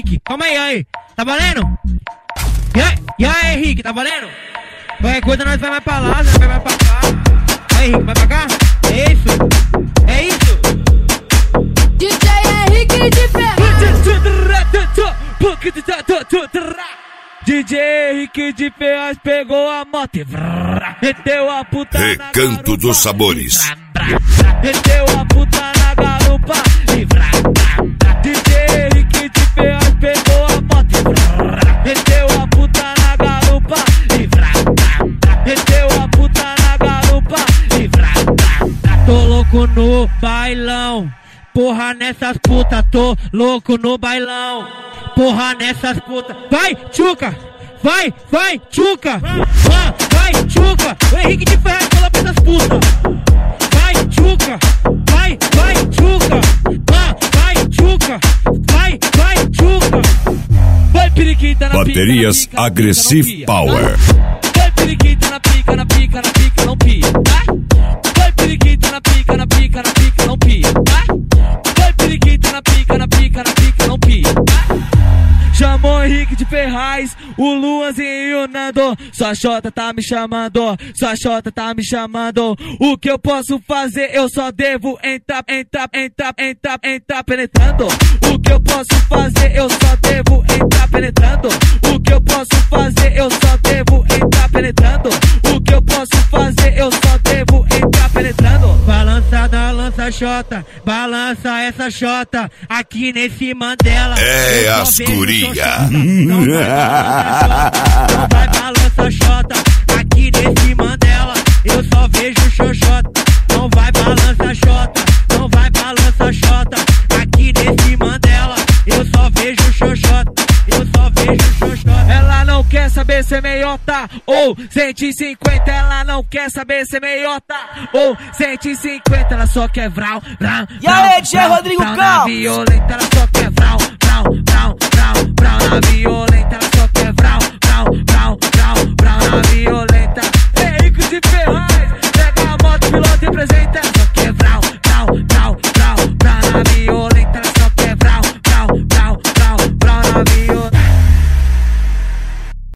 Henrique? Calma aí. Tá valendo? E aí, Henrique, tá valendo? Qualquer coisa nós vai mais pra lá, nós vai mais pra cá. Aí, Henrique, vai pra cá? É isso? É isso? DJ Henrique de Ferraz. DJ Henrique de Ferraz pegou a moto e meteu a puta na garupa. Recanto dos Sabores. Meteu a puta na garupa e DJ Henrique de Ferraz pegou a moto e meteu a puta na garupa e meteu a puta na garupa e tô louco no bailão. Porra nessas putas, tô louco no bailão. Porra nessas putas. Vai, tchuca! Vai, tchuca! Vai, tchuca! O Henrique de Ferraz falou pra essas putas. Vai, tchuca! Vai, tchuca! Vai, tchuca! Vai, tchuca! Vai, periquita na Baterias pica, Aggressive Power. Vai, periquita na pica, não pia, tá? Vai, periquita na pica, não pia, tá? Vai, periquita na pica, não pia, tá? Chamou o Henrique de Ferraz, o Luanzinho e o Nando. Sua xota tá me chamando, O que eu posso fazer? Eu só devo entrar penetrando. O que eu posso fazer? Eu só devo entrar penetrando. O que eu posso fazer? Eu só devo entrar penetrando. O que eu posso fazer? Eu só devo entrar penetrando. Balança da lança xota, balança essa xota aqui nesse Mandela. É as guria. Não vai balança xota aqui nesse Mandela. Eu só vejo xoxota. Não vai balança xota aqui nesse Mandela. Eu só vejo xoxota. Ela não quer saber se é meiota ou 150. Ela não quer saber se é meiota ou 150. Ela só quer vral. E aí, DJ Rodrigo Cal? Violenta, ela só quer vral na violenta.